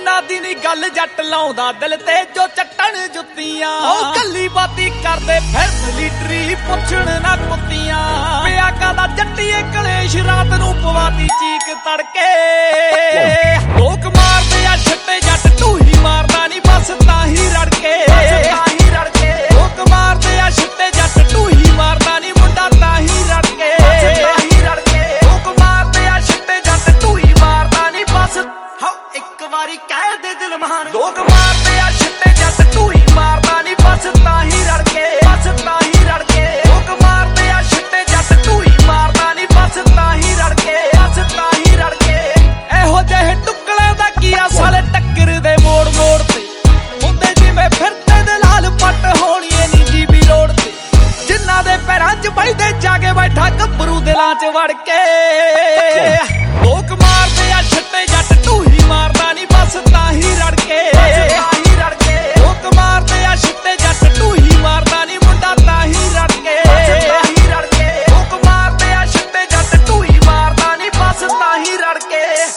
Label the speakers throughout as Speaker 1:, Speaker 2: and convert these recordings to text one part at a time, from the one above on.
Speaker 1: ਉਹਨਾਂ ਦੀ ਨੀ ਗੱਲ ਜੱਟ ਲਾਉਂਦਾ ਦਿਲ ਤੇ ਜੋ ਚੱਟਣ ਜੁੱਤੀਆਂ ਉਹ ਕੱਲੀ ਬਾਤੀ ਕਰਦੇ ਫਿਰ ਮਿਲਟਰੀ ਪੁੱਛਣ ਨਾ ਕੁੱਤੀਆਂ ਪਿਆ ਕਾਦਾ ਜੱਟੀਏ ਕਲੇਸ਼ ਰਾਤ ਨੂੰ ਪਵਾਤੀ ਚੀਕ ਤੜਕੇ ਲੋਕ ਮਾਰਦੇ ਆ ਛੱਟੇ ਜੱਟ ਢੂਹੀ ਮਾਰਦਾ ਨੀ ਬਸ ਤਾਂ ਹੀ ਰੜਕੇ ਲੋਕ ਮਾਰਦੇ ਆ ਛੱਟੇ ਜੱਟ ਢੂਹੀ ਮਾਰਦਾ ਨੀ ਮੁੰਡਾ ਤਾਂ ਹੀ ਰੜਕੇ ਲੋਕ ਮਾਰਦੇ ਆ ਛੱਟੇ ਜੱਟ ਢੂਹੀ ਮਾਰਦਾ ਨੀ ਬਸ
Speaker 2: ਇੱਕ ਵਾਰੀ ਕਹਿ ਦੇ ਦਿਲ ਮਹਾਨ
Speaker 1: ਲੋਕ ਮਾਰਦੇ ਆ ਛੱਟੇ ਜੱਟ ਢੂਹੀ ਮਾਰਦਾ ਨੀ ਬਸ ਤਾਂ ਹੀ ਰੜਕੇ ਲੋਕ ਮਾਰਦੇ ਆ ਛੱਟੇ ਜੱਟ ਢੂਹੀ ਮਾਰਦਾ ਨੀ ਬਸ ਤਾਂ ਹੀ ਰੜਕੇ ਇਹੋ ਜਿਹੇ ਟੁਕੜੇ ਦਾ ਕੀ ਆ ਸਾਲੇ ਟੱਕਰ ਦੇ ਮੋੜ ਮੋੜ ਤੇ ਹੁੰਦੇ ਜਿਵੇਂ ਫਿਰਦੇ ਦੇ ਲਾਲ ਪੱਟ ਹੋਣੀਏ ਨੀ ਜੀਬੀ ਰੋਡ ਤੇ ਜਿਨ੍ਹਾਂ ਦੇ ਪੈਰਾਂ 'ਚ ਬੈਠੇ ਜਾ ਕੇ ਬੈਠਾ ਗੱਭਰੂ ਦਿਲਾਂ 'ਚ ਵੜ ਕੇ ਲੋਕ ਮਾਰਦੇ ਆ ਛੱਟੇ ਜੱਟ ਢੂਹੀ ਮਾਰਦਾ ਨੀ ਬਸ ਤਾਂ ਹੀ ਰੜਕੇ ਲੋਕ ਮਾਰਦੇ ਆ ਛੱਟੇ ਜੱਟ ਢੂਹੀ ਮਾਰਦਾ ਨੀ ਮੁੰਡਾ ਤਾਂ ਹੀ ਰੜਕੇ ਲੋਕ ਮਾਰਦੇ ਆ ਛੱਟੇ ਜੱਟ ਢੂਹੀ ਮਾਰਦਾ ਨੀ ਬਸ ਤਾਂ ਹੀ ਰੜਕੇ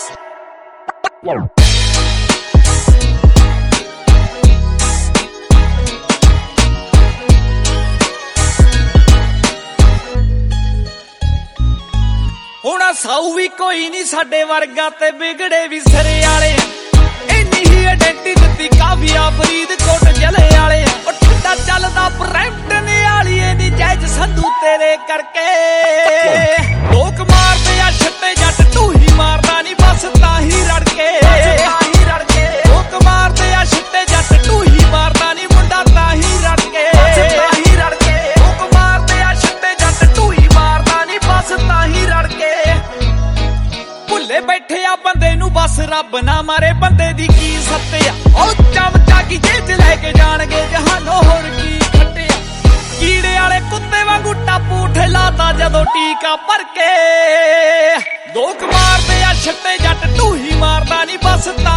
Speaker 1: ਹੁਣ ਸਾਊ ਵੀ ਕੋਈ ਨਹੀਂ ਸਾਡੇ ਵਰਗਾ ਤੇ ਵਿਗੜੇ ਵੀ ਸਿਰੇ ਵਾਲੇ ਇੰਨੀ ਹੀ ਆਇਡੈਂਟੀ ਦਿੱਤੀ ਕਾਫੀਆ ਫਰੀਦਕੋਟ ਜ਼ਿਲ੍ਹੇ ਵਾਲੇ ਉਹ ਠੰਡਾ ਚੱਲਦਾ ਬਰੈਂਪਟਨ ਵਾਲੀਏ ਨੀ ਜੈਜ ਸੰਧੂ ਤੇਰੇ ਕਰਕੇ ਲੋਕ ਮਾਰਦੇ ਆ ਛੱਟੇ ਜੱਟ ਢੂਹੀ ਮਾਰਦਾ ਨੀ ਬਸ ਤਾਂ ਹੀ ਰੜਕੇ ਲੋਕ ਮਾਰਦੇ ਆ ਛੱਟੇ ਜੱਟ ਢੂਹੀ ਮਾਰਦਾ ਨੀ ਮੁੰਡਾ ਤਾਂ ਹੀ ਰੜਕੇ ਲੋਕ ਮਾਰਦੇ ਆ ਛੱਟੇ ਜੱਟ ਢੂਹੀ ਮਾਰਦਾ ਨੀ ਬਸ ਤਾਂ ਹੀ ਰੜਕੇ ਭੁੱਲੇ ਬੈਠੇ ਆ ਬੰਦੇ ਨੂੰ ਬਸ ਰੱਬ ਨਾ ਮਾਰੇ ਬੰਦੇ ਦੀ ਕੀ ਸੱਤਿਆ ਉਹ ਚਮਚਾ ਕੀ ਜੇਜ ਲੈ ਕੇ ਜਾਣਗੇ ਜਹਾਨੋਂ ਹੋਰ ਕੀ ਖੱਟਿਆ ਕੀੜੇ ਵਾਲੇ ਕੁੱਤੇ ਵਾਂਗੂ ਟਾਪੂ ਠੇਲਾਦਾ ਜਦੋਂ ਟੀਕਾ ਭਰ ਕੇ ਲੋਕ ਮਾਰਦੇ ਆ ਛੱਟੇ ਜੱਟ ਢੂਹੀ ਮਾਰਦਾ ਨੀ ਬਸ ਤਾਂ